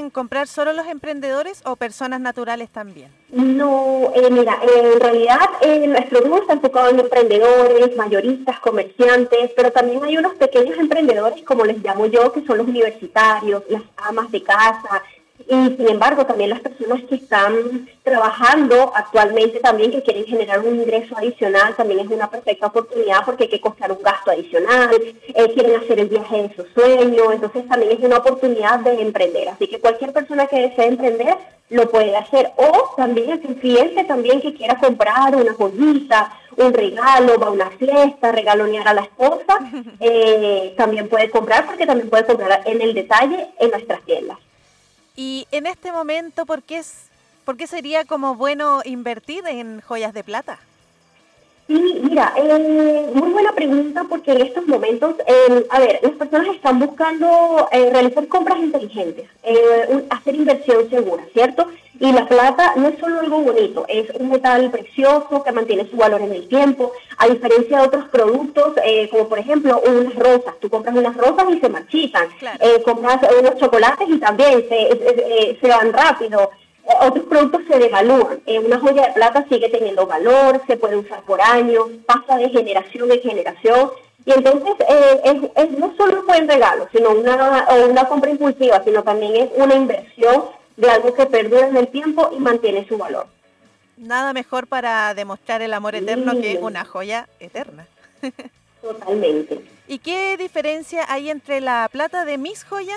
pueden comprar solo los emprendedores o personas naturales también? No, mira, en realidad nuestro grupo está enfocado en emprendedores, mayoristas, comerciantes, pero también hay unos pequeños emprendedores, como les llamo yo, que son los universitarios, las amas de casa, y sin embargo también las personas que están trabajando actualmente también, que quieren generar un ingreso adicional, también es una perfecta oportunidad porque hay que costar un gasto adicional, quieren hacer el viaje de sus sueños, entonces también es una oportunidad de emprender. Así que cualquier persona que desee emprender lo puede hacer, o también es un cliente también que quiera comprar una joyita, un regalo, va a una fiesta, regalonear a la esposa, también puede comprar, porque también puede comprar en el detalle en nuestras tiendas. Y en este momento, por qué sería como bueno invertir en joyas de plata? Sí, mira, muy buena pregunta, porque en estos momentos, a ver, las personas están buscando realizar compras inteligentes, hacer inversión segura, ¿cierto? Y la plata no es solo algo bonito, es un metal precioso que mantiene su valor en el tiempo, a diferencia de otros productos, como por ejemplo unas rosas. Tú compras unas rosas y se marchitan, Claro. compras unos chocolates y también se van rápido. Otros productos se devalúan. Una joya de plata sigue teniendo valor, se puede usar por años, pasa de generación en generación. Y entonces no solo un buen regalo, sino una compra impulsiva, sino también es una inversión de algo que perdura en el tiempo y mantiene su valor. Nada mejor para demostrar el amor eterno que Sí, una joya eterna. totalmente. ¿Y qué diferencia hay entre la plata de mis joyas